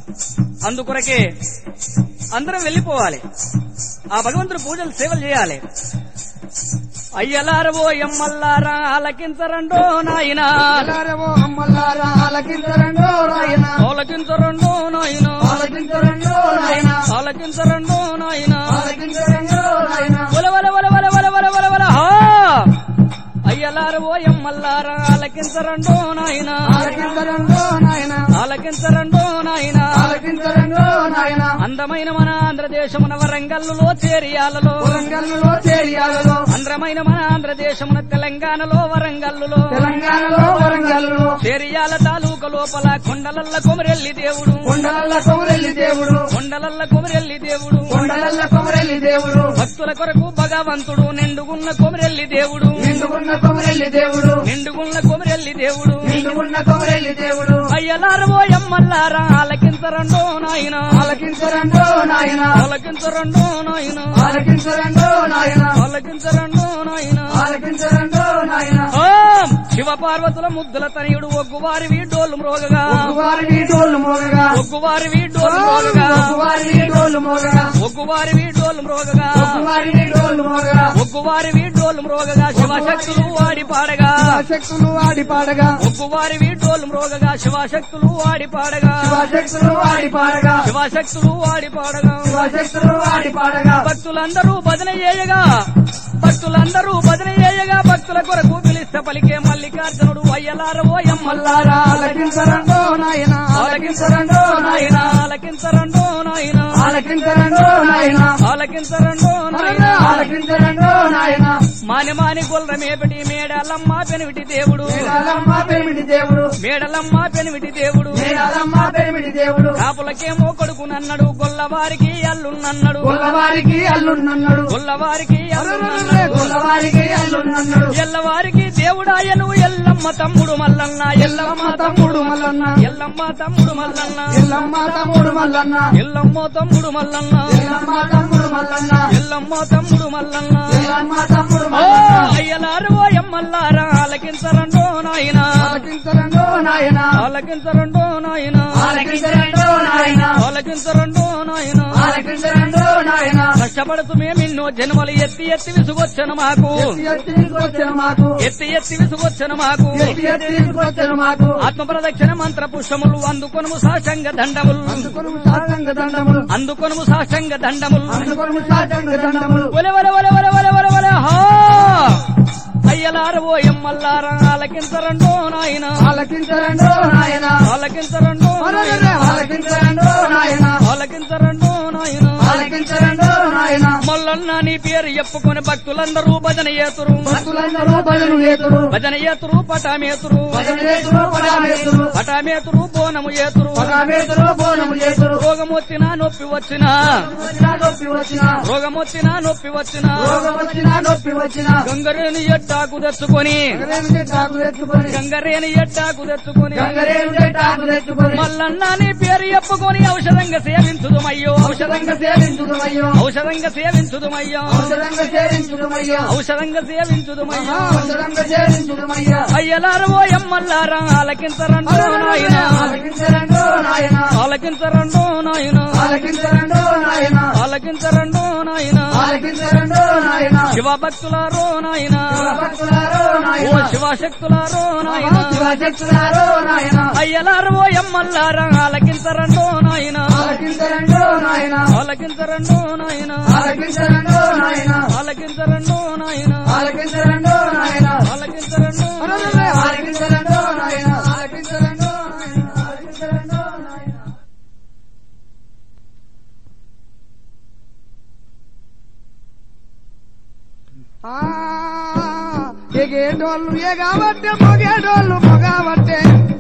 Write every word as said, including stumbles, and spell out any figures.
అందుకొరకే అందరం వెళ్లిపోవాలి, ఆ భగవంతుడు పూజలు సేవలు చేయాలి. అయ్యలారవో ఎమ్మల్లారా ఆలకించరండో నాయనా, అమ్మల్లారా ఆలకించరండో నాయనా, ఆలకించరండో నాయనా, ఆలకించరండో నాయనా, ఆలకించరండో నాయనా, ఆలకించరండో నాయనా. వల వల వల వల వల వల వల వల హా అయ్యలారవో ఎమ్మల్లారా ఆలకించరండో నాయనా, ఆలకించరండో నాయనా, ఆలకించరండో నాయనా, ఆలకించరండో నాయనా. అందమైన మన ఆంధ్రదేశమున వరంగల్లులో చేరియాలలో, వరంగల్లులో చేరియాలలో, అందమైన మన ఆంధ్రదేశమున తెలంగాణలో వరంగల్లులో, తెలంగాణలో వరంగల్లులో, చేరియాల తాలూక లోపల కొండలల్ల కొమరెల్లి దేవుడు, కొండలల్ల కొమరెల్లి దేవుడు, కొండలల్ల కొమరెల్లి దేవుడు, కొండలల్ల కొమరెల్లి దేవుడు, భక్తుల కొరకు భగవంతుడు నిండుగున్న కొమరెల్లి దేవుడు, నిండుకున్న కొమరెల్లి దేవుడు, నిండుగున్న కొమరెల్లి దేవుడు, నిండుకున్న కొమరెల్లి దేవుడు. అయ్యలారవో ఎమ్మల్లారా ఆలకించరండో నాయనా, ఆలకించరండో నాయనా, ఆలకించరండో నాయనా, ఆలకించరండో నాయనా, ఆలకించరండో నాయనా. ఆలకించరండో నాయనా. ఓం శివ పార్వతుల ముద్దుల తనయుడు ఒగ్గువారివి డోలు మ్రోగగా, ఒగ్గువారివి డోలు మోగగా, ఒగ్గువారివి డోలు మ్రోగగా, ఒగ్గువారివి డోలు మోగగా, ఒగ్గువారివి డోలు మ్రోగగా, ఒగ్గువారివి డోలు మోగగా, ఒగ్గువారివి డోలు మ్రోగగా, శివశక్తులు వాడి పాడగా, శక్తులు ఆడి పాడగా, ఒగ్గువారివి డోలు మ్రోగగా, శివశక్తులు వాడి పాడగా, శక్తులు ఆడి పాడగా, శివశక్తులు వాడి పాడగా, శక్తులు ఆడి పాడగా. భక్తులందరూ భజన చేయగా, భక్తులందరూ భజన చేయగా, భక్తుల కొరకు పిలిస్తే పలికే మల్లికార్జునుడు అయ్యలారవో ఎమ్మల్లారా ఆలకించరండో నాయనా, ఆలకించరండో నాయనా, ఆలకించరండో నాయనా, ఆలకించరండో నాయనా, ఆలకించరండో నాయనా. ఆలకించరండో నాయనా. మాని మాని గొల్ల మేపటి మేడలమ్మ పెనివిటి దేవుడు, మేడాలమ్మ పెరిమిటి దేవుడు, మేడలమ్మ పెనివిటి దేవుడు, మేడాలమ్మ పెరిమిటి దేవుడు, కాపులకేమో కొడుకునన్నాడు, గొల్లవారికి అల్లున్నన్నాడు, గొల్లవారికి అల్లున్నన్నాడు, గొల్లవారికి అల్లున్నన్నాడు, గొల్లవారికి అల్లున్నన్నాడు. ఎల్లవారికి దేవుడాయను ఎల్లమ్మ తమ్ముడు మల్లన్న, ఎల్లమ్మ తమ్ముడు మల్లన్న, ఎల్లమ్మ తమ్ముడు మల్లన్న, ఎల్లమ్మ తమ్ముడు మల్లన్న, ఎల్లమ్మ తమ్ముడు మల్లన్న, ఎల్లమ్మ తమ్ముడు మల్లన్న, ఎల్లమ్మ తమ్ముడు మల్లన్న. ఎల్లమ్మ తమ్ముడు ఓ మల్లన్న. అయ్యలారవో ఎమ్మల్లారా ఆలకించరండో నాయనా, ఆలకించరండో నాయనా, ఆలకించరండో నాయనా, ఆలకించరండో నాయనా, ఆలకించరండో నాయనా. ఆలకించరండో నాయనా. కష్టపడుతూ మేమిన్నో జన్మలు ఎత్తి ఎత్తి విసుగొచ్చను మాకు, ఎత్తి ఎత్తి తీసుకొచ్చాను మాకు, ఎత్తి ఎత్తి విసుగొచ్చను మాకు, ఎత్తి ఎత్తి తీసుకొచ్చాను మాకు. ఆత్మ ప్రదక్షిణ మంత్ర పుష్పములు అందుకొనుము సాష్టంగ దండములు, అందుకొనుము సాష్టాంగ దండములు, అందుకొనుము సాష్టంగ దండములు. అందుకొనుము సాష్టాంగ దండములు. ఒలె ఒలె ఒలె ఒలె ఒలె ఒలె ఒలె హా అయ్యలారవో ఎమ్మల్లారా ఆలకించరండో నాయనా, ఆలకించరండో నాయనా, ఆలకించరండో నాయనా, ఆలకించరండో నాయనా, ఆలకించరండో నాయనా. ఆలకించరండో నాయనా. మల్లన్న నీ పేరు చెప్పుకొని భక్తులందరూ భజన ఏతురు, భక్తులందరూ భజను ఏతురు, భజన ఏతురు పటామేతురు, భజన ఏతురు, పటామేతురు, పటామేతురు బోనము ఏతురు. పటామేతురు, బోనము ఏతురు. రోగం వచ్చినా నొప్పి వచ్చినా, వచ్చినా నొప్పి వచ్చినా, రోగం వచ్చినా నొప్పి వచ్చినా, రోగం వచ్చినా నొప్పి వచ్చినా, గంగరేని ఎట్టాకు తెచ్చుకొని, గంగరేను చెట్టాకు తెచ్చుకొని, గంగరేని ఎట్టాకు తెచ్చుకొని, గంగరేను చెట్టాకు తెచ్చుకొని, మల్లన్న నీ పేరు చెప్పుకొని ఔషధంగా సేవించుదుమయ్యో, ఔషధంగా సేవించుదుమయ్యో, ఔషధంగా సేవించుదుమయ్యో, ఔషధంగా సేవించుదుమయ్యో, ఔషధంగా సేవించుదుమయ్యో. ఔషధంగా సేవించుదుమయ్యో. అయ్యలారవో ఎమ్మల్లారా ఆలకించరండో నాయనా, ఆలకించరండో నాయనా, ఆలకించరండో నాయనా, ఆలకించరండో నాయనా, ఆలకించరండో నాయనా. ఆలకించరండో నాయనా. శివ భక్తులారో నాయనా, భక్తులారో ఓ నాయనా, శివశక్తులారో నాయనా, శివశక్తులారో నాయనా, అయ్యలారవో ఎమ్మల్లారా ఆలకించరండో నాయనా, ఆలకించరండో నాయనా, ఆలకించరండో నాయనా, ఆలకించరండో నాయనా, ఆలకించరండో నాయనా, ఆలకించరండో నాయనా, ఆలకించరండో ఆలకించరండో నాయనా, ఆలకించరండో నాయనా, ఆలకించరండో నాయనా. ఎగేటోళ్ళు ఎగబట్టే మొగేటోళ్ళు మొగబట్టే